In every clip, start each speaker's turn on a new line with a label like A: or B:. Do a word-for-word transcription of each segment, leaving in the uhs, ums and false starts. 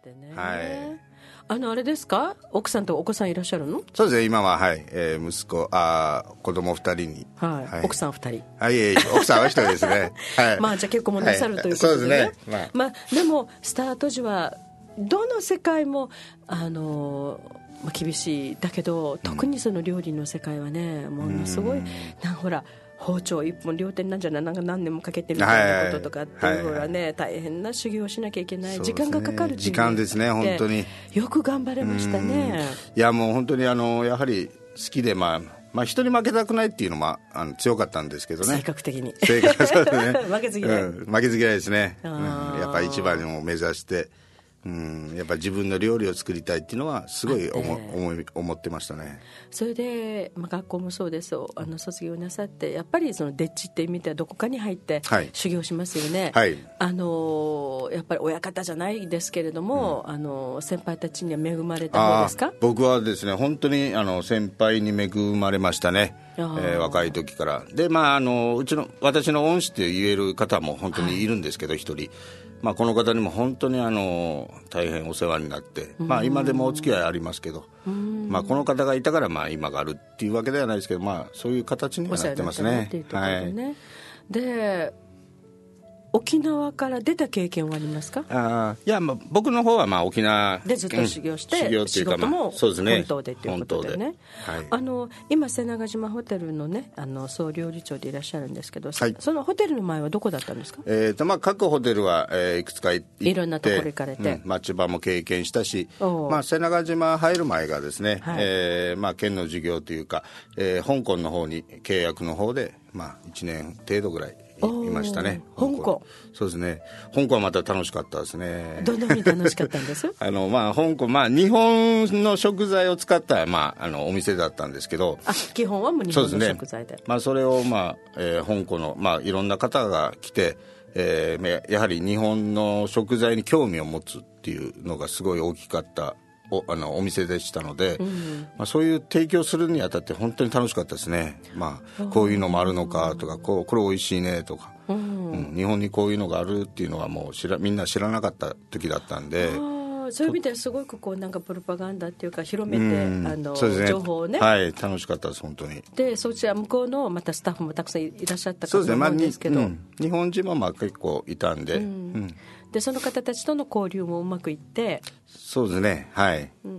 A: ってね、
B: はい、
A: あのあれですか、奥さんとお子さんいらっしゃるの？
B: そうですね、今は、はい、えー、息子あ子供ふたりに、
A: はいはい、奥さんふたり、
B: はい、いえ奥さんはひとりですね、はい、
A: まあじゃあ結婚もなさるということでね、
B: はい、そうですね、まあ
A: まあ、でもスタート時はどの世界もあのまあ、厳しいだけど、特にその料理の世界はね、ものすごいなんほら包丁一本両手になんじゃなんか何年もかけてみたいなこととかっていうのはね、大変な修行をしなきゃいけない、時間がかかる
B: 時間ですね、本当に
A: よく頑張れましたね。
B: いやもう本当にあのやはり好きで、まあまあ、人に負けたくないっていうのもあの強かったんですけどね、
A: 性格的に
B: 性格そうですね
A: 負けず嫌い、
B: うん、負けず嫌いですね、うん、やっぱり一番を目指して、うん、やっぱり自分の料理を作りたいっていうのはすごい思、思い思ってましたね。
A: それで、まあ、学校もそうですあの卒業なさってやっぱりそのデッチっていう意味ではどこかに入って修行しますよね、
B: はい、
A: あのやっぱり親方じゃないですけれども、うん、あの先輩たちには恵まれた方ですか？
B: 僕はですね本当にあの先輩に恵まれましたね、えー、若い時からで、まあ、あのうちの私の恩師って言える方も本当にいるんですけど、一、はい、人、まあ、この方にも本当にあの大変お世話になって、まあ、今でもお付き合いありますけど、まあ、この方がいたからまあ今があるっていうわけではないですけど、まあ、そういう形にはなってますね。
A: で沖縄から出た経験はありますか？
B: あいや、まあ、僕の方はまあ沖縄
A: でずっと修行して、うん、
B: 修行っていうか、
A: 仕事も
B: そうですね、
A: 本島でということでね、はい、あの今瀬長島ホテルのねあの総料理長でいらっしゃるんですけど、はい、そのホテルの前はどこだったんですか？
B: えーとまあ、各ホテルは、えー、いくつか行って
A: いろんなところ行かれて、
B: うん、町場も経験したし、まあ、瀬長島入る前がですね、はい、えーまあ、県の事業というか、えー、香港の方に契約の方で、まあ、いちねん程度ぐらいいましたね。
A: 香港、
B: そうですね、香港はまた楽しかったですね。
A: どんなふうに楽しかったんです
B: あの、まあ、香港、まあ、日本の食材を使った、まあ、あのお店だったんですけど、
A: あ基本はもう日本の食材 で,
B: で、ね、まあ、それを、まあえー、香港の、まあ、いろんな方が来て、えー、やはり日本の食材に興味を持つっていうのがすごい大きかったお, あのお店でしたので、うんまあ、そういう提供するにあたって本当に楽しかったですね、まあ、こういうのもあるのかとか、こうこれおいしいねとか、うんうん、日本にこういうのがあるっていうのはもう知らみんな知らなかった時だったんで、
A: そういう意味ではすごくこうなんかプロパガンダっていうか広めて、うん、あのそうですね、情報をね、
B: はい、楽しかったです本当に。
A: でそちら向こうのまたスタッフもたくさんいらっしゃったかと思うんですけど、
B: そうですね、まあうん、日本人もまあ結構いたんで、うん
A: うんでその方たちとの交流もうまくいって、
B: そうですね、はい、
A: うん、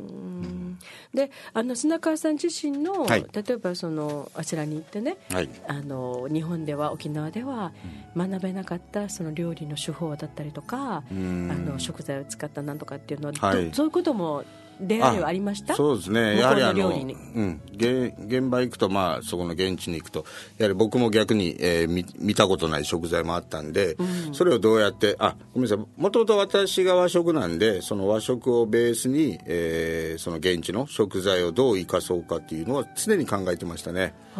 A: であの砂川さん自身の、はい、例えばそのあちらに行ってね、はい、あの日本では沖縄では学べなかったその料理の手法だったりとか、うん、あの食材を使ったなんとかっていうのは、はい、そういうことも出会いはありました？
B: そうですね、やはりあの、うん、現, 現場行くと、まあ、そこの現地に行くとやはり僕も逆に、えー、見, 見たことない食材もあったんで、うん、それをどうやってあごめんなさい、もともと私が和食なんでその和食をベースに、えー、その現地の食材をどう生かそうかっていうのは常に考えてましたね、うん、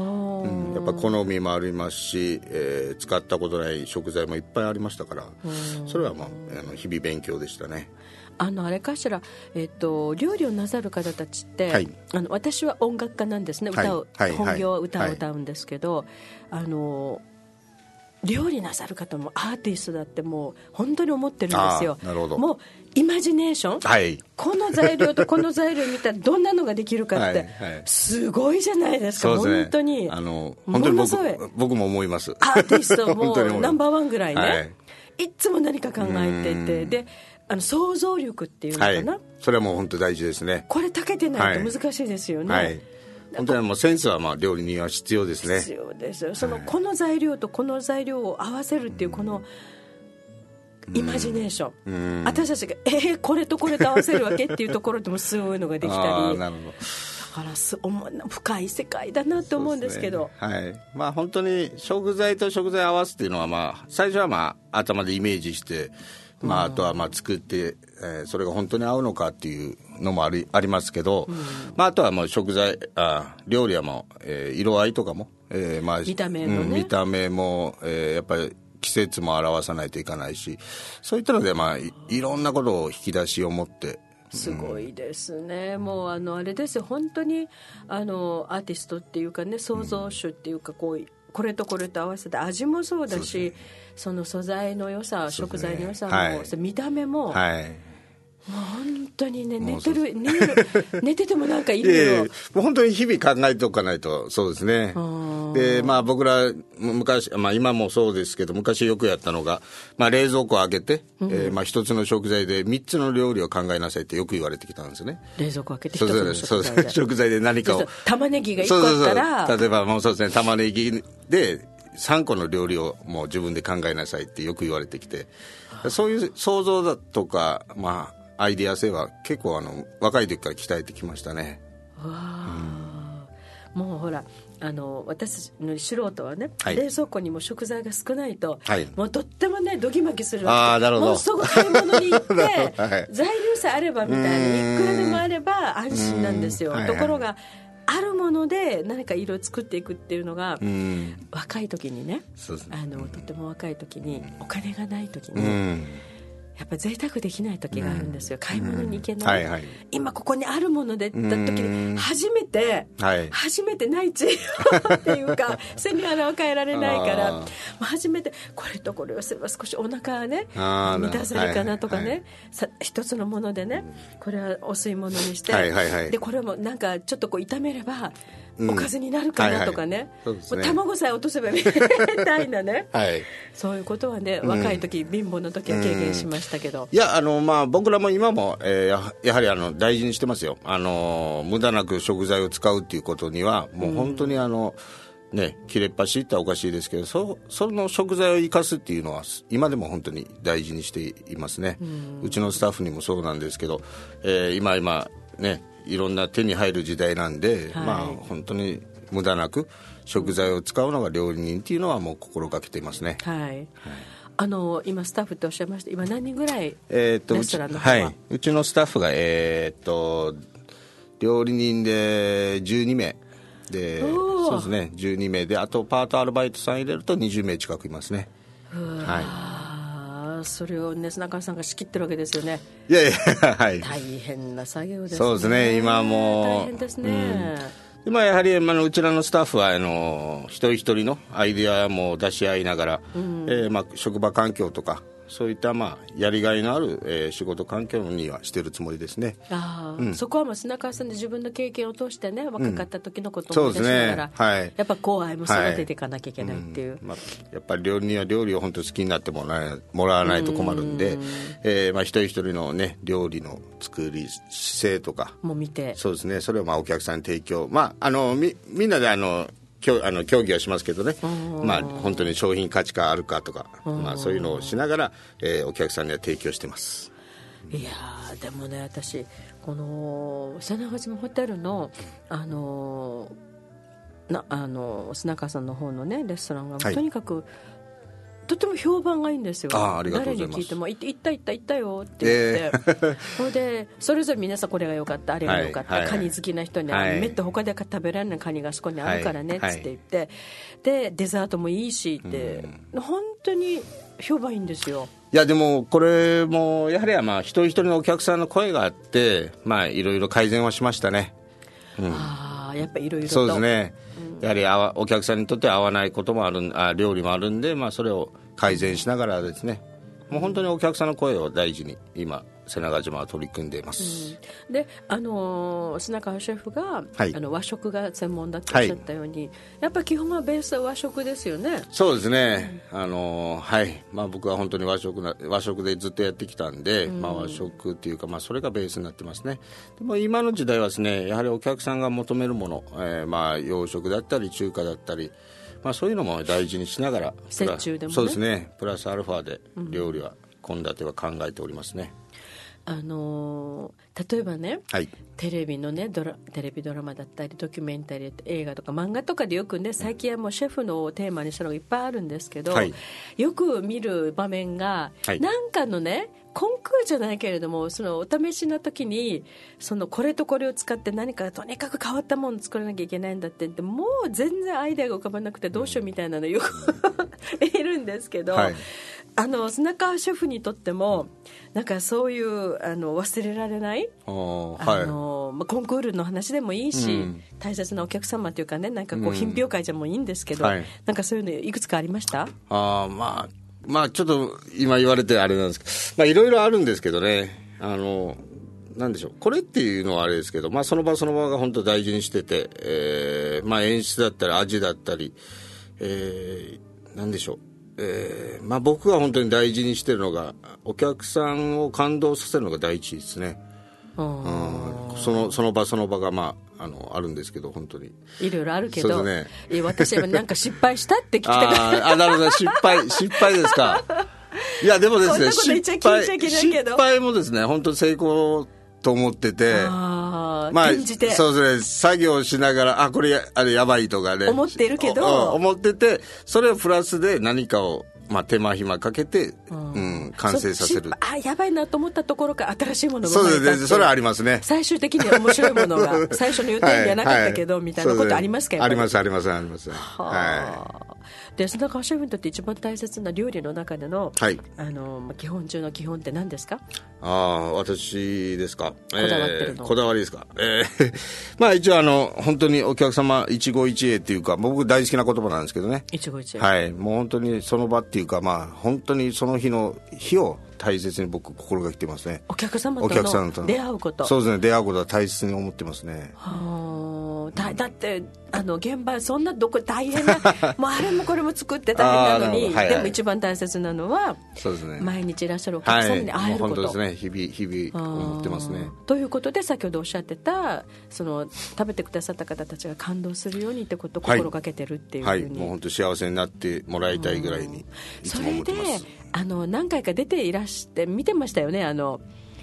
B: やっぱ好みもありますし、えー、使ったことない食材もいっぱいありましたから、それは、まあ、あの日々勉強でしたね。
A: あのあれかしら、えー、と料理をなさる方たちって、はい、あの私は音楽家なんですね、歌を、はい、本業は歌を歌うんですけど、はい、あの料理なさる方もアーティストだってもう本当に思ってるんですよ。
B: なるほど。
A: もうイマジネーション、はい、この材料とこの材料見たらどんなのができるかってはい、はい、すごいじゃないですか。そうですね、本当に
B: あの本当に 僕, 僕も思います。
A: アーティストもナンバーワンぐらいね、はい、いつも何か考えていて、であの想像力っていうのかな、はい、
B: それはもう本当大事ですね。
A: これ長けてないと難しいですよね、はいはい、
B: 本当にもうセンスはまあ料理には必要ですね。
A: 必要ですよ。そのこの材料とこの材料を合わせるっていうこのイマジネーション、うん、私たちがえー、これとこれと合わせるわけっていうところでもすごいのができたり
B: あなるほど、
A: だからす深い世界だなと思うんですけど、
B: ね、はい、まあ、本当に食材と食材合わすっていうのは、まあ、最初はまあ頭でイメージして、まあ、あとはまあ作って、えー、それが本当に合うのかっていうのもあり、ありますけど、うんまあ、あとはもう食材あ料理はもう、えー、色合いとかも、えーまあ、
A: 見た目もね、
B: うん、見た目も、えー、やっぱり季節も表さないといかないし、そういったので、まあ、い, いろんなことを引き出しを持って
A: すごいですね、うん、もうあのあれですよ、本当にあのアーティストっていうかね、創造主っていうか、こうこれとこれと合わせて味もそうだし、その素材の良さ、食材の良さも、はい、見た目も、はい、もう本当にね、寝てる、寝る寝ててもなんかいるよ。
B: いやいやもう本当に日々考えておかないと。そうですね。で、まあ僕ら昔、まあ今もそうですけど、昔よくやったのが、まあ冷蔵庫を開けて、うん、えー、まあ一つの食材で三つの料理を考えなさいってよく言われてきたんですね。
A: 冷蔵庫開けて一つの食材で。
B: 食材で何かを。
A: 玉ねぎが一個あったら。
B: そうそうそう、例えばもうそうですね、玉ねぎでさんこの料理をもう自分で考えなさいってよく言われてきて、そういう想像だとか、まあアイデア性は結構あの若い時から鍛えてきましたね。
A: わあ、うん、もうほらあの私の素人はね、はい、冷蔵庫にも食材が少ないと、はい、もうとってもねドギマギするわけ。もうすぐ買い物に行って、はい、材料さえあればみたいな、いくらでもあれば安心なんですよ。ところがあるもので何か色を作っていくっていうのが、うん、若い時にね、あのとっても若い時にお金がない時に、うん、やっぱ贅沢できない時があるんですよ、うん、買い物に行けない、うんはいはい、今ここにあるものでって言った時に初めて、はい、初めてないちっていうか背に穴を変えられないから初めてこれとこれをすれば少しお腹がね満たせるかなとかね、はいはい、さ一つのものでねこれはお吸い物にして、はいはいはい、でこれもなんかちょっとこう炒めればおかずになるかなとかね、うんはいはいね、卵さえ落とせばみたいなね、はい、そういうことはね若い時、うん、貧乏の時は経験しましたけど、
B: うん、いやあの、まあ、僕らも今も、えー、や, やはりあの大事にしてますよ。あの無駄なく食材を使うっていうことにはもう本当にあの、うんね、切れっ端っておかしいですけど そ, その食材を生かすっていうのは今でも本当に大事にしていますね、うん、うちのスタッフにもそうなんですけど、えー、今今ねいろんな手に入る時代なんで、はい、まあ本当に無駄なく食材を使うのが料理人っていうのはもう心がけていますね、
A: はいはい、あの今スタッフっておっしゃいました今何人ぐらいレストランの方は、
B: えー、う, はい、うちのスタッフが、えー、っと料理人でじゅうにめいでそうですねじゅうにめいであとパートアルバイトさん入れるとにじゅうめい近くいますね。
A: はい、それをね中さんが仕切ってるわけですよね。
B: いやいや、はい、
A: 大変な作業ですね。
B: そうですね今もう
A: 大変ですね、
B: うん、今やはり、まあ、うちらのスタッフはあの一人一人のアイデアも出し合いながら、うんえーまあ、職場環境とかそういった、まあ、やりがいのある、えー、仕事環境にはしてるつもりですね。
A: あ、うん、そこはもう砂川さんで自分の経験を通してね若かった時のことを思い出しながら、うんねはい、やっぱ後輩も育てていかなきゃいけないっていう、はいうんまあ、
B: やっぱり料理人は料理を本当に好きになってもらもらわないと困るんで、うんえーまあ、一人一人の、ね、料理の作り姿勢とか
A: も見て
B: そうですねそれをまあお客さんに提供、まあ、あの み, みんなであのあの協議はしますけどね、まあ、本当に商品価値があるかとか、まあ、そういうのをしながら、えー、お客さんには提供してます。
A: いやでもね私この佐長島ホテルのあのなあの砂川さんの方のねレストランが、はい、とにかくとても評判がいいんですよ。
B: あありがとうございます。
A: 誰に聞いても行った行った行ったよって言って、えー、それでそれぞれ皆さんこれが良かったあれが良かった、はいはい、カニ好きな人には、はい、めっと他で食べられないカニがそこにあるからねって言って、はい、でデザートもいいしって、うん、本当に評判いいんですよ。
B: いやでもこれもやはりまあ一人一人のお客さんの声があってまあいろいろ改善はしましたね、
A: うん、ああやっぱいろいろと
B: そうですね、うん、やはりあわお客さんにとって合わないこともあるあ料理もあるんで、まあ、それを改善しながらですねもう本当にお客さんの声を大事に今瀬長島は取り組んでいます、
A: うん、で、あのー、砂川シェフが、はい、あの和食が専門だとおっしゃったように、はい、やっぱり基本はベースは和食ですよね。
B: そうですね、うんあのーはいまあ、僕は本当に和食な和食でずっとやってきたんで、うんまあ、和食っていうか、まあ、それがベースになってますね。でも今の時代はですねやはりお客さんが求めるもの、えーまあ、洋食だったり中華だったりまあ、そういうのも大事にしながら
A: 折衷でもね
B: そうですねプラスアルファで料理は献立は考えておりますね、
A: うん、あのー、例えばね、はい、テレビのねドラテレビドラマだったりドキュメンタリー映画とか漫画とかでよくね最近はもうシェフのテーマにしたのがいっぱいあるんですけど、はい、よく見る場面が、はい、なんかのねコンクールじゃないけれどもそのお試しの時にそのこれとこれを使って何かとにかく変わったものを作らなきゃいけないんだってってもう全然アイデアが浮かばなくてどうしようみたいなのよくいるんですけど、はい、あの砂川シェフにとってもなんかそういうあの忘れられないあの、はいまあ、コンクールの話でもいいし、うん、大切なお客様というかねなんかこう品評会じゃもいいんですけど、うんはい、なんかそういうのいくつかありました？
B: あまあまあちょっと今言われてあれなんですけどまあいろいろあるんですけどねあのなんでしょう、これっていうのはあれですけど、まあ、その場その場が本当大事にしてて、えーまあ、演出だったり味だったり、えー、なんでしょう、えーまあ、僕が本当に大事にしてるのがお客さんを感動させるのが第一ですね。うん、そのその場その場が、まあ、あのあるんですけど、本当に
A: いろいろあるけど、
B: ね、
A: いや私はなんか失敗したって聞きたかった
B: ああ、なるほど、失敗失敗ですか。いやでもですね、
A: 失敗
B: 失敗もですね、本当に成功と思ってて、
A: あ、
B: まあ、
A: 転じて
B: そうですね、作業しながら、あ、これあれやばいとかね、
A: 思ってるけど、
B: 思ってて、それをプラスで何かを、まあ、手間暇かけて、うんうん、完成させる。
A: あ、やばいなと思ったところから新しいものが生まれたって。
B: そうですね、それはありますね。
A: 最終的には面白いものが最初の予定にはなかったけど、はいはい、みたいなことありますか？
B: ありますありますあります。は
A: あ、で砂川シェフにとって一番大切な料理の中での、
B: はい、
A: あの基本中の基本って何ですか？
B: ああ、私ですか。
A: こだわってるの、
B: えー、こだわりですか。えー、まあ一応あの本当にお客様一期一会っていうか、僕大好きな言葉なんですけどね。
A: 一期一会。
B: はい、もう本当にその場っていうか、まあ本当にその日の日を大切に僕心がけてますね。
A: お客様との出会うこと。
B: そうですね、出会うことは大切に思ってますね。
A: はあ、だ, だってあの現場そんなどこ大変なもうあれもこれも作って大変なのに、はいはい、でも一番大切なのは、
B: そうですね、
A: 毎日いらっしゃるお客様に会えること、
B: はい、本当ですね、日々日々思ってますね。
A: ということで先ほどおっしゃってたその食べてくださった方たちが感動するようにってことを心がけてるっていうふうに、
B: はいはい、もう本当幸せになってもらいたいぐらいにいつも思ってます。
A: それであの何回か出ていらして見てましたよね、あの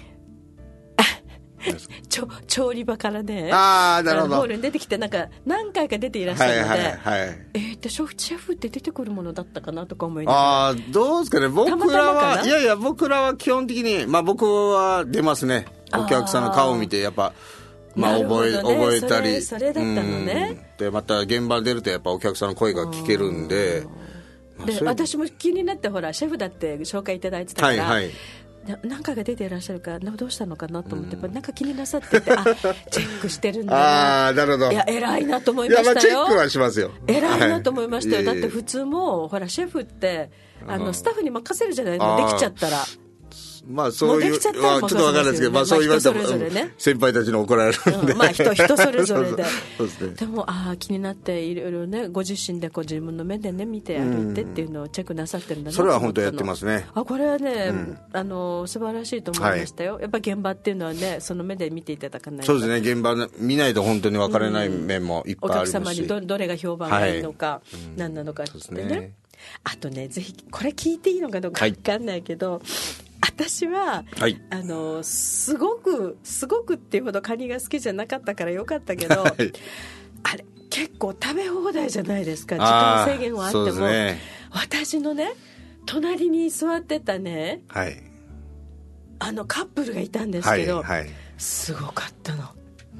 A: 調理場からね、
B: あー、なるほど、
A: ホールに出てきてなんか何回か出ていらっしゃるので、
B: はいはいはい、
A: えー、ってシェフって出てくるものだったかなとか思いながら、
B: あー、どうですかね、僕らは
A: たまたまかな、
B: いやいや僕らは基本的に、まあ、僕は出ますね。お客さんの顔を見てやっぱ、まあ、覚え、ね、覚えたり、
A: それ、それだったのね。
B: でまた現場に出るとやっぱお客さんの声が聞けるんで、まあ、
A: で私も気になってほらシェフだって紹介いただいてたから、はいはい、何回か出ていらっしゃるからどうしたのかなと思って、うん、なんか気になさってて、あ、チェックしてるんだな、
B: あ、なるほど、
A: いや偉いなと思いましたよ。いや、まあ、
B: チェックはしますよ、
A: 偉いなと思いましたよ、はい、だって普通もほらシェフってあのスタッフに任せるじゃないの、できちゃったら。
B: まあそういう、ちょっと分かんないですけど、まあそう言われても、ね、先輩たちに怒られるんで、
A: うん、まあ人人それぞれで
B: そうですね、
A: でもあ気になっていろいろね、ご自身でこう自分の目でね見て歩いてっていうのをチェックなさってるんだなと思ったの。
B: それは本当やってますね。
A: あ、これはね、うん、あの素晴らしいと思いましたよ、はい、やっぱ現場っていうのはね、その目で見ていただかないと。
B: そうですね、現場見ないと本当に分からない面もいっぱいありますし、
A: お客様に ど, どれが評判がいいのか、はい、何なのかってね、うんね、あとね、ぜひこれ聞いていいのかどうか分かんないけど、はい、私は、はい、あのすごくすごくっていうほどカニが好きじゃなかったからよかったけど、はい、あれ結構食べ放題じゃないですか、時間制限はあっても、ね、私のね隣に座ってたね、はい、あのカップルがいたんですけど、はいはい、すごかったの。うん、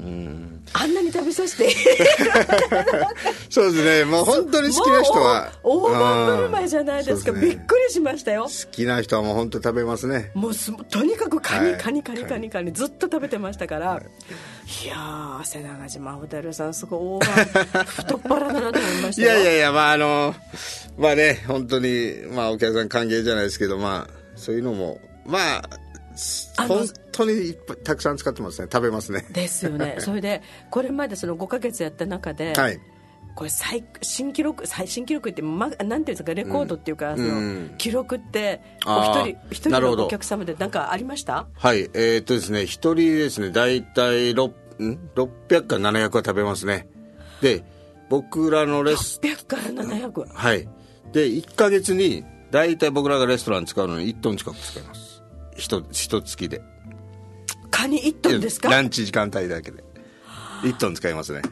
A: あんなに食べさせて
B: そうですね、もう本当に好きな人は
A: 大盤振る舞いじゃないですか、す、ね、びっくりしましたよ。
B: 好きな人はもう本当食べますね。
A: もうとにかくカニ、はい、カニカニカニカニずっと食べてましたから、はい、いやー、瀬長島ホテルさんすごい大盤太っ腹だなと思いましたよ。
B: いやいやいや、まああのまあね、本当に、まあ、お客さん歓迎じゃないですけど、まあそういうのもまあ本当にいっぱいたくさん使ってますね、食べますね。
A: ですよね。それでこれまでそのごかげつやった中で、はい、これ最新記録最新記録って、ま、なんていうんですか、レコードっていうか、うん、その記録ってお一人一人のお客様で何かありました？
B: はい、えー、っとですね、一人ですね、だいたいろっぴゃくからななひゃくは食べますね。で僕らのレス
A: ろっぴゃくからななひゃく、
B: はい、でいっかげつにだいたい僕らがレストラン使うのにいっトン近く使います。ひと月で
A: カニいっトンですか？
B: ランチ時間帯だけでいっトン使いますね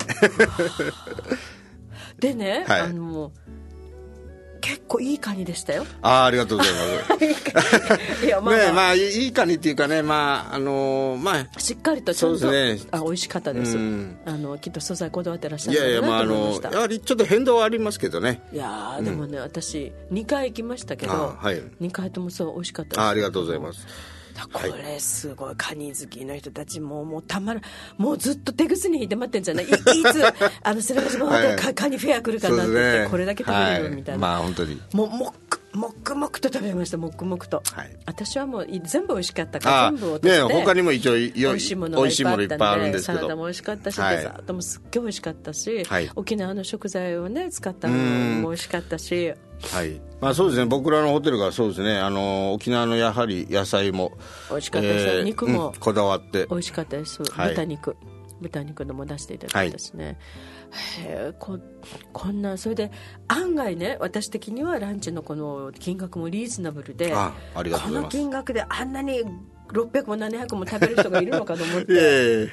A: でね、はい、あの結構いいカニでしたよ。
B: あ, ありがとうございますいや、まあまあね、まあ、いいカニっていうかね、まああのー、まあ
A: しっかりとちゃんと、
B: そうですね、
A: あ、美味しかったです。あのきっと素材こだわってらっしゃるんだなと思いました。
B: いやいや、まあ、あのやはりちょっと変動はありますけどね。
A: いや、うん、でもね、私にかい行きましたけど、はい、にかいともそう美味しかったです。
B: あ, ありがとうございます。
A: これすごい、カニ好きの人たちももうたまらもうずっと手ぐすに引いて待ってんじゃない、い, いつあの瀬長島ホテルカニフェア来るかなって言って、これだけ食べれるみたいな、
B: はい、まあ本当に
A: もうもう黙々と食べました。黙々と、はい、私はもう全部美味しかったから全部落として、
B: ね、他にも一応美
A: 味しいものがいっぱいあったんで、
B: あるんですけど、
A: サラダも美味しかったし、はい、デザートもすっげえ美味しかったし、はい、沖縄の食材をね使ったのも美味しかったし、
B: はい、まあ、そうですね、僕らのホテルがそうですね、あの沖縄のやはり野菜も
A: 美味しかったです、えー、肉も、
B: うん、こだわって
A: 美味しかったです、はい、豚肉豚肉のも出していただいたですね、はい、へ こ, こんなそれで案外ね、私的にはランチのこの金額もリーズナブルで、
B: あありがとうございます。
A: この金額であんなにろっぴゃくもななひゃくも食べる人がいるのかと思って
B: いやいやいや、はい、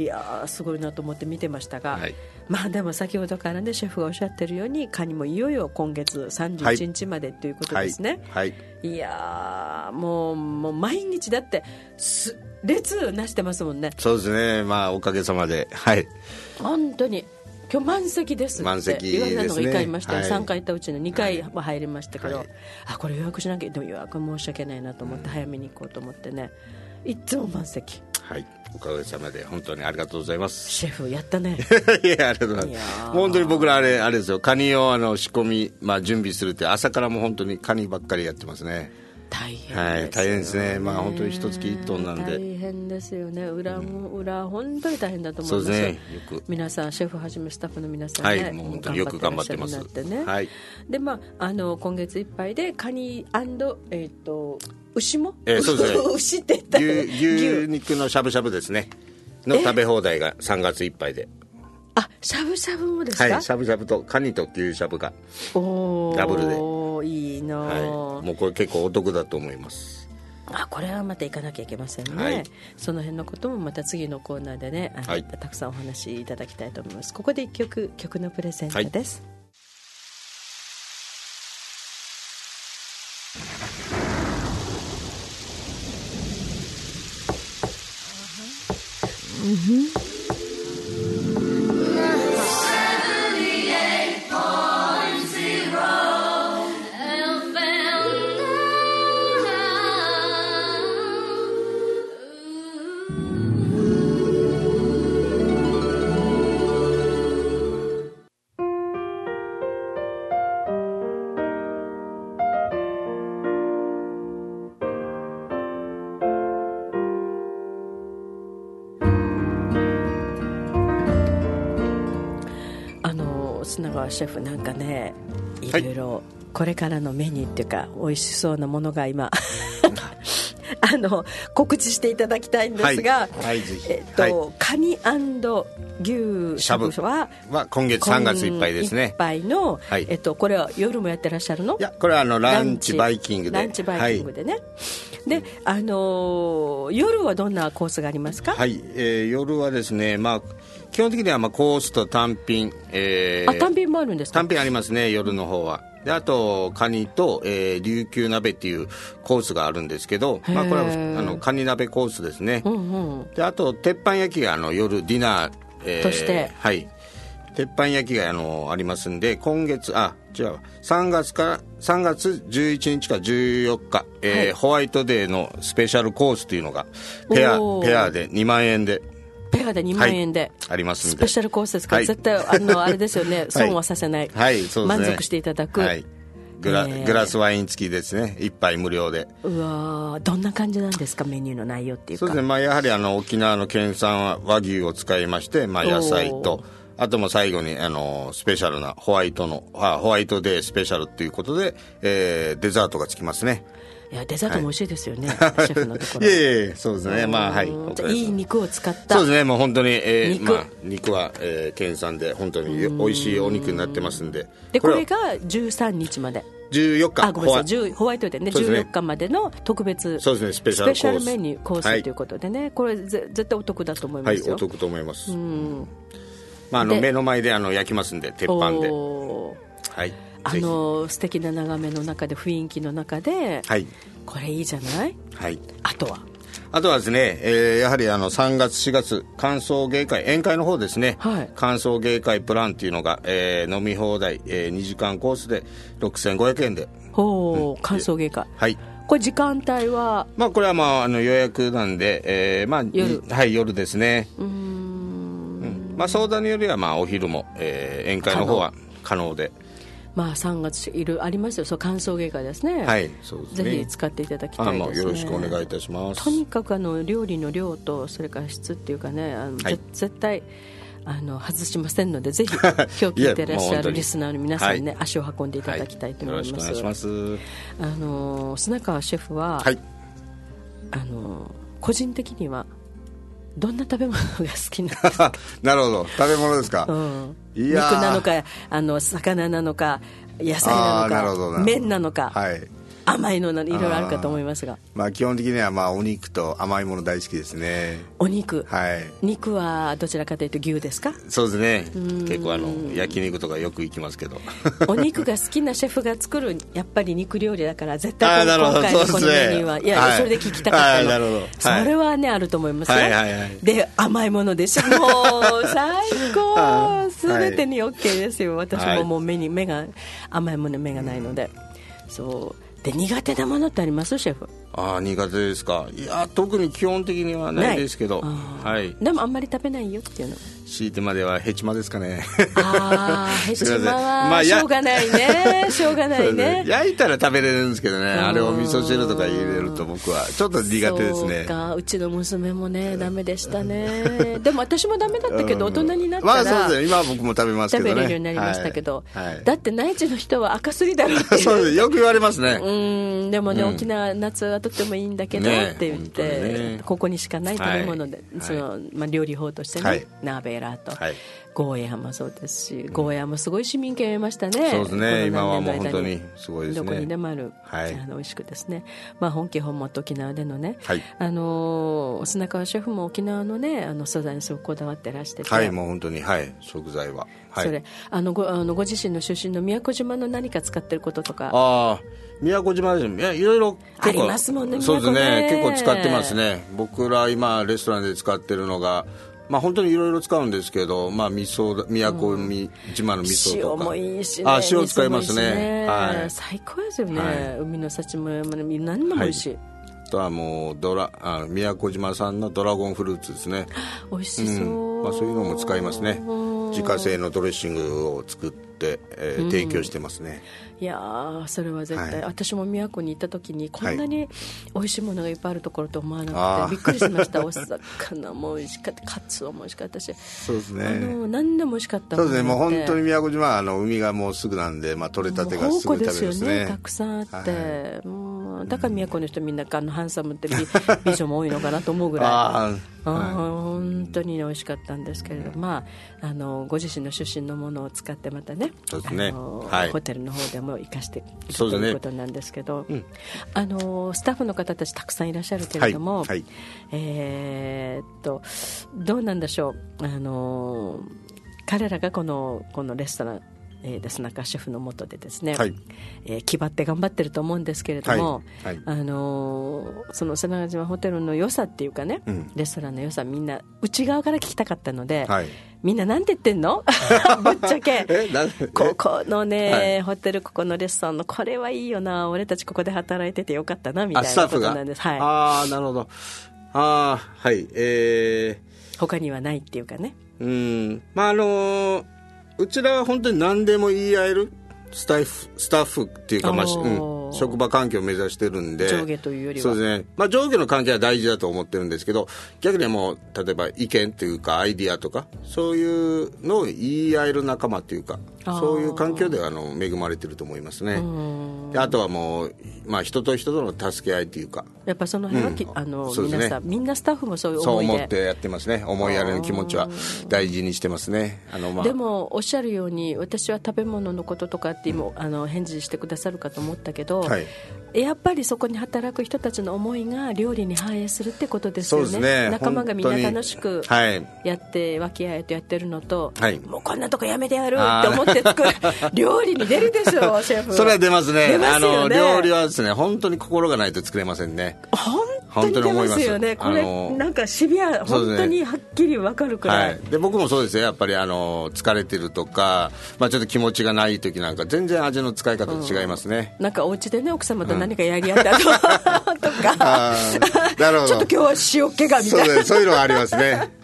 A: いやすごいなと思って見てましたが、
B: はい、
A: まあでも先ほどからねシェフがおっしゃってるようにカニもいよいよ今月さんじゅういちにちまでということですね、
B: はいはい、
A: いやもう、もう毎日だってす列なしてますもんね。
B: そうですね、まあおかげさまで、はい、
A: 本当に今日満席ですって言われたのがいっかいいましたよ、はい、さんかい行ったうちのにかいは入りましたけど、はい、あこれ予約しなきゃ、でも予約申し訳ないなと思って早めに行こうと思ってね、いつも満席。
B: はい、おかげさまで本当にありがとうございます。
A: シェフやったね
B: いやありがとうございます。本当に僕らあれあれですよ、カニをあの仕込み、まあ、準備するって朝からも本当にカニばっかりやってますね。
A: 大変ですよね、
B: はい、大変ですね。まあ本当に一月一トンなんで
A: 大変ですよね。裏も、うん、裏本当に大変だと思います。
B: そうですね、よく
A: 皆さんシェフはじめスタッフの皆さんね、
B: はい、もう本当によく頑張ってます。
A: ね、はい、でまああの今月いっぱいでカニ&えっ、ー、と牛も、
B: えー、そうですね
A: 牛って言ったら
B: 牛、牛肉のしゃぶしゃぶですねの食べ放題がさんがついっぱいで。
A: あ、しゃぶしゃぶもですか。
B: はい、しゃぶしゃぶとカニと牛しゃぶがダブルで。
A: おいいな、はい、
B: もうこれ結構お得だと思います。
A: あ、これはまた行かなきゃいけませんね、はい、その辺のこともまた次のコーナーでね、はい、たくさんお話しいただきたいと思います。ここでいっきょく曲のプレゼントです、はい。砂川シェフなんかね、いろいろこれからのメニューっていうか美味しそうなものが今あの告知していただきたいんですが、はいはい、ぜひ、えっとはい、カニ&牛しゃぶは、
B: は今月さんがついっぱいですね。いっぱい
A: の、はい、えっと、これは夜もやってらっしゃるの？
B: いや、これはあのランチバイキングで
A: ランチバイキングでね、はい、で、あのー、夜はどんなコースがありますか？
B: はい、えー、夜はですね、まあ基本的にはまあコースと単品、えー、
A: あ、単品もあるんですか？
B: 単品ありますね、夜の方は。であとカニと、えー、琉球鍋っていうコースがあるんですけど、まあ、これはあのカニ鍋コースですね、うんうん、であと鉄板焼きがあの夜ディナー、えー、
A: として、
B: はい、鉄板焼きがあのありますんで、今月あ違うさんがつからさんがつじゅういちにちからじゅうよっか、えーはい、ホワイトデーのスペシャルコースというのがペアペアでにまんえんで
A: ペアでにまんえんで、はい、
B: ありますんで、
A: スペシャルコースですから、はい、絶対あのあれですよね、損はさせない、
B: はい、そうですね、
A: 満足していただく、
B: はい、グラ、えー、グラスワイン付きですね、一杯無料で。
A: うわ、どんな感じなんですか、メニューの内容っていうか。
B: そうですね、まあ、やはりあの沖縄の県産和牛を使いまして、まあ、野菜とあとも最後にあのスペシャルなホワイトのあホワイトデースペシャルということで、えー、デザートがつきますね。
A: いやデザートも美味しいですよね、はい、シェフのところ。
B: いえいえ、そうですね、まあ、はい、
A: じゃいい肉を使った。
B: そうですね、もう本当に、えー肉まあ、肉は、えー、県産で本当に美味しいお肉になってますんで。
A: でこれがじゅうさんにちまで、
B: じゅうよっか、
A: あ、ごめんなさい、ホワイトデーね、じゅうよっかまでの特別、
B: そうですね、スペシャルコース、
A: スペシャルメニューコースということでね、はい、これぜ絶対お得だと思いますよ。
B: はい、お得と思います。うん、まあ、あの目の前であの焼きますんで、鉄板で、はい、
A: あの素敵な眺めの中で、雰囲気の中で、はい、これいいじゃない、はい、あとは
B: あとはですね、えー、やはりあのさんがつしがつ歓送迎会宴会の方ですね、はい、歓送迎会プランっていうのが、えー、飲み放題、えー、にじかんコースでろくせんごひゃくえんで、
A: ほう、うん、歓送迎会、はい、これ時間帯は、
B: まあ、これは、まあ、あの予約なんで、えーまあ、夜、はい、夜ですね。うーん、うん、まあ、相談によりはまあお昼も、えー、宴会の方は可能で、
A: まあ、さんがついるありますよ、そう乾燥芸がですね、
B: はい、そうですね、
A: ぜひ使っていただきたいですね。
B: あ、もうよろしくお願いいたします。
A: とにかくあの料理の量とそれから質っていうかね、あの、はい、絶対あの外しませんので、ぜひ今日聞いてらっしゃるリスナーの皆さんね、はい、足を運んでいただきたいと思います。
B: はい、よろしくお願いします。
A: あの砂川シェフは、はい、あの個人的にはどんな食べ物が好きなんですか？
B: なるほど、食べ物ですか、うん、
A: いや肉なのか、あの魚なのか、野菜なのか、麺なのか、はい、甘いのなどいろいろあるかと思いますが、
B: まあ、基本的にはまあお肉と甘いもの大好きですね。
A: お肉、
B: はい、
A: 肉はどちらかというと牛ですか？
B: そうですね、結構あの焼肉とかよく行きますけど
A: お肉が好きなシェフが作るやっぱり肉料理だから、絶対今回のこのメニューは、ね、いや、はい、それで聞きたかったの、はい、それはねあると思いますよ、はいはいはい、で甘いものでしょ、もう最高全てに OK ですよ。私ももう目に目が甘いもの目がないので、そうで苦手なものってありますシェフ？
B: ああ、苦手ですか。いや特に基本的にはないですけど、
A: はい、でもあんまり食べないよっていうの、
B: 強いてまではヘチマですかね。
A: ああ、ヘチマはしょうがないね、しょうがないね
B: 焼いたら食べれるんですけどね、あれを味噌汁とか入れると僕はちょっと苦手ですね。
A: そうか、うちの娘もねダメでしたね。でも私もダメだったけど、大人になったら、
B: まあそうですね、今は僕も食べますけどね、
A: 食べれるようになりましたけど、はいはい、だって内地の人は赤すりだろっていう
B: そうです、よく言われますね。
A: うん、でもね、うん、沖縄夏はとってもいいんだけど、ね、って言って、ね、ここにしかない食べ物で、はい、そのまあ、料理法としてね、はい、鍋ラーと、はい、ゴーヤーもそうですし、ゴーヤーもすごい市民権を得ましたね。
B: そうですね、今はもう本当にすごいですね。
A: どこにでもある、はい、あの美味しくですね、まあ、本家本元沖縄でのね、はい、あの砂川シェフも沖縄のね、あの素材にすごくこだわってらしてて、
B: はい、もう本当に、はい、食材は、はい、
A: それあの ご, あのご自身の出身の宮古島の何か使ってることとか。
B: ああ、宮古島ですね、いや、いろいろ
A: ありますもんね。
B: そうですね、結構使ってますね。僕ら今レストランで使ってるのが、まあ、本当にいろいろ使うんですけど、まあ、味噌宮古島の味噌とか、
A: うん、塩もいいしね。
B: あ、塩使いますね、
A: はい、最高ですよね、はい、海の幸も何でも美味しい、はい、
B: あとはもうドラあ宮古島産のドラゴンフルーツですね。
A: 美味しそう、
B: うん、まあ、そういうのも使いますね。自家製のドレッシングを作って、えー、提供してますね、
A: うん、いやそれは絶対、はい、私も宮古に行った時にこんなに美味しいものがいっぱいあるところと思わなくて、はい、びっくりしました。お魚も美味しかった、カツオも美味しかったし、
B: そうですね、
A: あの何でも美味しかった
B: もの。そうですね、もう本当に宮古島はあの海がもうすぐなんで、まあ、取れたてがすぐ食べれますね。
A: 宝庫ですよね、たくさんあって、はい、もうだから宮古の人みんなあのハンサムって美, 美女も多いのかなと思うぐらいああ、はい、本当に美味しかったんですけれど、まあ、あのご自身の出身のものを使ってまたね、
B: そうですね、
A: あの、
B: はい、
A: ホテルの方でも生かしていくということなんですけど、うん、あのスタッフの方たちたくさんいらっしゃるけれども、はいはい、えー、っとどうなんでしょう、あの彼らがこの、このレストランえー、で砂川シェフの下でですね、はい、えー、気張って頑張ってると思うんですけれども、はいはい、あのー、その砂川島ホテルの良さっていうかね、うん、レストランの良さみんな内側から聞きたかったので、はい、みんななんて言ってんのぶっちゃけここのね、はい、ホテルここのレストランのこれはいいよな、俺たちここで働いててよかったなみたいなことなんです。はい、
B: ああ、なるほど、あ、はい、え
A: ー、他にはないっていうかね、
B: うん、まああのーうちらは本当に何でも言い合えるスタッフ、スタッフっていうか、まあうん、職場環境を目指してるんで、
A: 上下というよりは
B: そうですね、まあ、上下の関係は大事だと思ってるんですけど、逆にもう例えば意見というかアイディアとかそういうのを言い合える仲間というか、そういう環境であの恵まれてると思いますね。であとはもう、まあ、人と人との助け合いというか、
A: やっぱその辺は、うん、あの、ね、皆さんみんなスタッフもそういう思いで
B: そう思ってやってますね。思いやりの気持ちは大事にしてますね。あの、まあ、
A: でもおっしゃるように私は食べ物のこととかって今、うん、あの返事してくださるかと思ったけど、はい、やっぱりそこに働く人たちの思いが料理に反映するってことですよ ね,
B: そうですね、
A: 仲間がみんな楽しくやって、はい、和気あいあいとやってるのと、はい、もうこんなとこやめてやるって思って作る料理に出るでしょうシェフ。
B: それは出ますね。出ますよね。あの料理はですね、本当に心がないと作れませんね。
A: 本当に出ますよね。これなんかシビア、本当にはっきり分かるくらい、はい、
B: で僕もそうですよ。やっぱりあの疲れてるとか、まあ、ちょっと気持ちがない時なんか全然味の使い方と違いますね、
A: うん、なんかお家でね奥様と何かやり合ったとか、うん、なるほどちょっと今日は塩気がみたいな、
B: そう、そういうのはありますね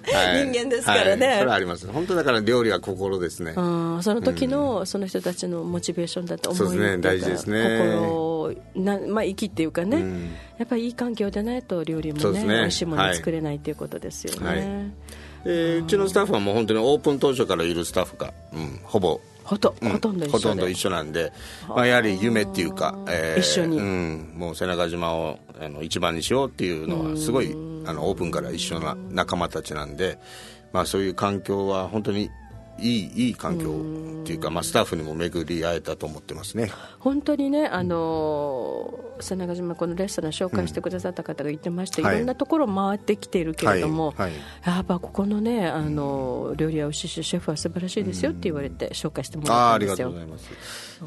B: はい
A: 人間ですからね、
B: はい、それはあります。本当だから料理は心ですね。
A: うん、その時のその人たちのモチベーションだと思う。
B: そうですね、大事ですね。
A: 心な、まあ、息っていうかね、うん、やっぱりいい環境でないと料理も ね, ね美味しいもの作れないということですよね、はいはい。
B: えー、うちのスタッフはもう本当にオープン当初からいるスタッフが、うん、ほぼ
A: ほと、うん、ほとんど一緒で、
B: ほとんど一緒なんで、まあ、やはり夢っていうか、
A: えー、一緒に、
B: うん、もう瀬長島をあの一番にしようっていうのはすごいあのオープンから一緒な仲間たちなんで、まあ、そういう環境は本当にいい、いい環境っていうか、まあ、スタッフにも巡り会えたと思ってますね。
A: 本当にね、あの瀬長島このレストラン紹介してくださった方が言ってまして、うん、いろんなところ回ってきているけれども、はいはい、やっぱここのねあの料理は美味しいしシェフは素晴らしいですよって言われて紹介してもらったんですよ。
B: あ, ありがとうございます、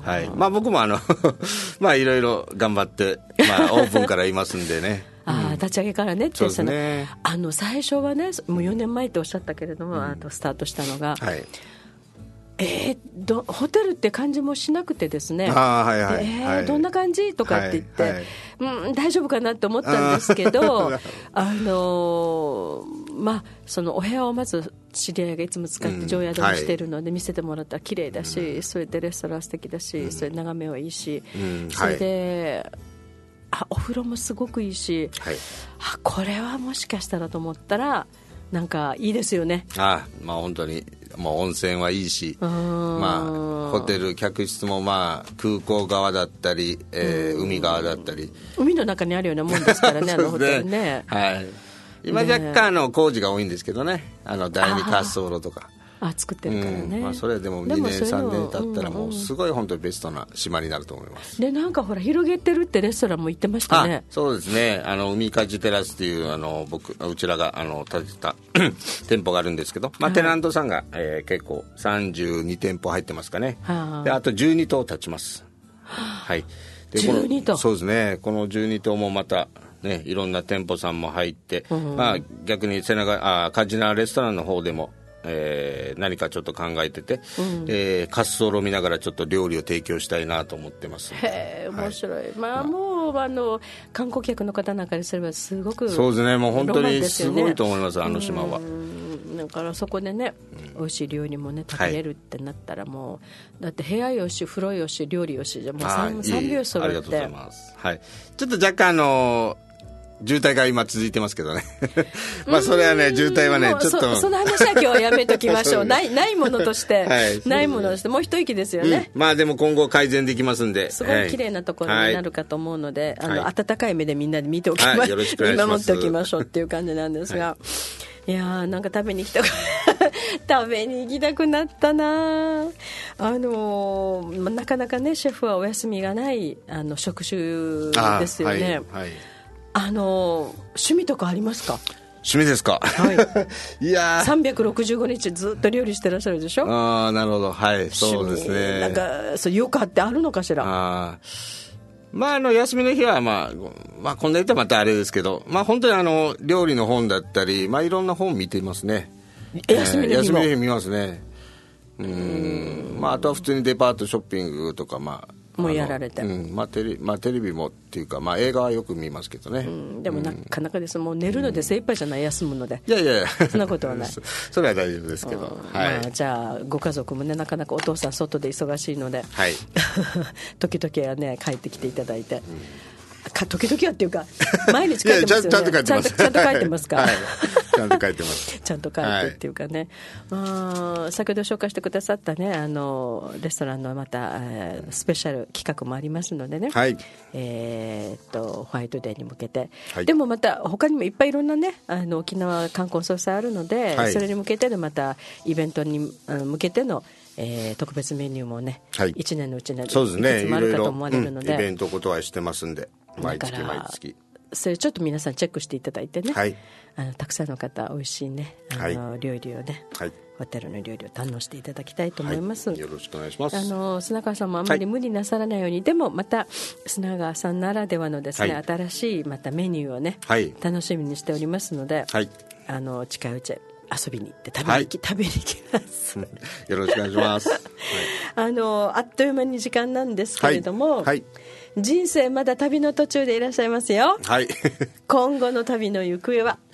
B: はい。まあ、僕もあのまあいろいろ頑張って、まあ、オープンからいますんでね
A: ああ、立ち上げからねって、
B: そうですね、
A: あの最初はねもうよねんまえっておっしゃったけれども、うん、あとスタートしたのが、はい、えー、どホテルって感じもしなくてですね、
B: あ、はいはい、
A: えーはい、どんな感じとかって言って、はいはい、うん、大丈夫かなと思ったんですけど、あ、あのー、まあそのお部屋をまず知り合いがいつも使って常宿にしているので見せてもらったら綺麗だし、うん、それでレストラン素敵だし、うん、それ眺めはいいし、うん、それで、はい、あお風呂もすごくいいし、はい、あこれはもしかしたらと思ったらなんかいいですよね。
B: あ、まあ、本当にもう温泉はいいし、まあ、ホテル客室もまあ空港側だったり、えー、海側だったり
A: 海の中にあるようなもんですからねあのホテルね、
B: はい、今若干の工事が多いんですけどね、あの第二滑走路とか
A: あ作ってるからね、
B: うんまあ、それでもにねんさんねん経ったらもうすごい本当にベストな島になると思います。
A: でなんかほら広げてるってレストランも行ってましたね。
B: そうですね、あの海かじテラスっていうあの僕うちらがあの建てた店舗があるんですけど、まあ、はい、テナントさんが、えー、結構さんじゅうにてんぽ入ってますかね、はあ、であとじゅうに棟建ちます、はい、で
A: じゅうに棟
B: そうですね、このじゅうに棟もまたね、いろんな店舗さんも入って、うんまあ、逆に瀬長あカジナレストランの方でもえー、何かちょっと考えてて、うんえー、滑走路を見ながらちょっと料理を提供したいなと思ってます。
A: へー面白い、はい、まあもうあの観光客の方なんかにすればすごく
B: そうですね、もう本当にすごいと思います、あの島は。
A: うんだからそこでね、うん、美味しい料理もね食べれるってなったらもう、はい、だって部屋よし風呂よし料理よしじゃもう 3, さんびょう揃って。ありがとうございます、
B: はい、ちょっと若干あのー渋滞が今続いてますけどねまあそれはね渋滞はねちょっと
A: そ, その話は今日はやめときましょうない、ないものとして、はい、ないものとしてもう一息ですよね、
B: うん、まあでも今後改善できますんです
A: ごい綺麗なところになるかと思うので、はい、あの温かい目でみんなで見ておきま、
B: はい、よろしくお願いします。
A: 見守っておきましょうっていう感じなんですが、はい、いやーなんか食べに行きたく食べに行きたくなったな。あのー、なかなかねシェフはお休みがないあの職種ですよね。はいはい、あの趣味とかありますか？
B: 趣味ですか、
A: はい、
B: いや
A: さんびゃくろくじゅうごにちずっと料理してらっしゃるでしょ。
B: ああなるほど、はいそうですね。
A: なんかそう余暇ってあるのかしら。
B: あまああの休みの日は、まあ、まあこんな言ったらまたあれですけど、まあ本当にあの料理の本だったり、まあいろんな本見ていますね。
A: 休みの日も、えー、
B: 休みの日見ますね。うーんまああとは普通にデパートショッピングとかまあ
A: もうやられて、
B: うんまあ、テレまあ、テレビもっていうか、まあ、映画はよく見ますけどね、うん、
A: でもなかなかです、もう寝るので精一杯じゃない、休むので。
B: いやいやいや
A: そんなことはない
B: それは大丈夫ですけど、
A: うんはいまあ、じゃあご家族もねなかなかお父さん外で忙しいので、
B: はい、
A: 時々はね帰ってきていただいて、うんか時々はっていうか毎日書いてますよね。
B: ちゃんと書いてます。
A: ちゃんと書いてますか、はい、
B: ちゃんと書いてます
A: ちゃんと書いてっていうかね、はい、あ先ほど紹介してくださったねあのレストランのまたスペシャル企画もありますのでね、
B: はい
A: えー、っとホワイトデーに向けて、はい、でもまた他にもいっぱいいろんなねあの沖縄観光総裁あるので、はい、それに向けてのまたイベントに向けてのえー、特別メニューもね、はい、いちねんのうちにいくつもあるかと思われるので、
B: うん、イベントことはしてますんで毎月毎月
A: それちょっと皆さんチェックしていただいてね、
B: はい、
A: あのたくさんの方美味しいねあの、はい、料理をね、はい、ホテルの料理を堪能していただきたいと思います、
B: はい、よろしくお願いします。
A: あの砂川さんもあまり無理なさらないように、はい、でもまた砂川さんならではのですね、はい、新しいまたメニューをね、はい、楽しみにしておりますので、はい、あの近いうち遊びに行って食べに行き、はい、食べに行きます
B: よろしくお願いします、はい、
A: あのあっという間に時間なんですけれども、はいはい、人生まだ旅の途中でいらっしゃいますよ、
B: はい、
A: 今後の旅の行方は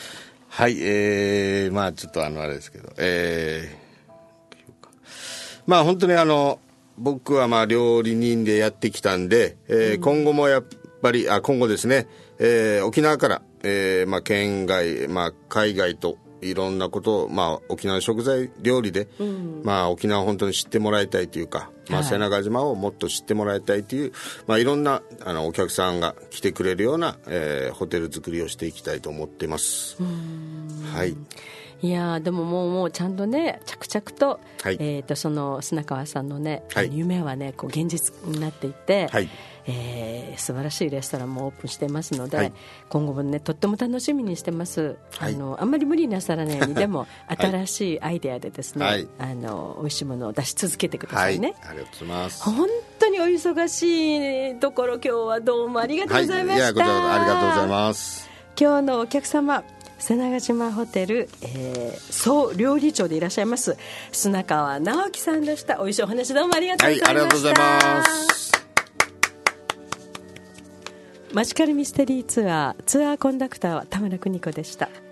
B: はい、えー、まあちょっとあのあれですけど、えー、まあ本当にあの僕はまあ料理人でやってきたんで、えーうん、今後もやっぱりあ今後ですね、えー、沖縄から、えーまあ、県外、まあ、海外といろんなことを、まあ、沖縄の食材料理で、うんまあ、沖縄を本当に知ってもらいたいというか、まあ、瀬長島をもっと知ってもらいたいという、まあ、いろんなあのお客さんが来てくれるような、えー、ホテル作りをしていきたいと思っています。はい、
A: いやでももう、もうちゃんとね着々と、
B: はい、
A: えー、とその砂川さんのね、
B: はい、
A: 夢はねこう現実になっていって、
B: はい
A: えー、素晴らしいレストランもオープンしてますので、
B: はい、
A: 今後もねとっても楽しみにしてます、
B: はい、
A: あのあんまり無理なさらないようにでも新しいアイデアでですね、はい、あの美味しいものを出し続けてくださいね、
B: はい、ありがとうございます。
A: 本当にお忙しいところ今日はどうもありがとうございました、はい、いやこちら
B: ありがとうございます。
A: 今日のお客様瀬長島ホテル、えー、総料理長でいらっしゃいます砂川直樹さんでした。おいしいお話どうもありがとうございました、はい、ありがとうございます。マジカルミステリーツアーツアーコンダクターは田村邦子でした。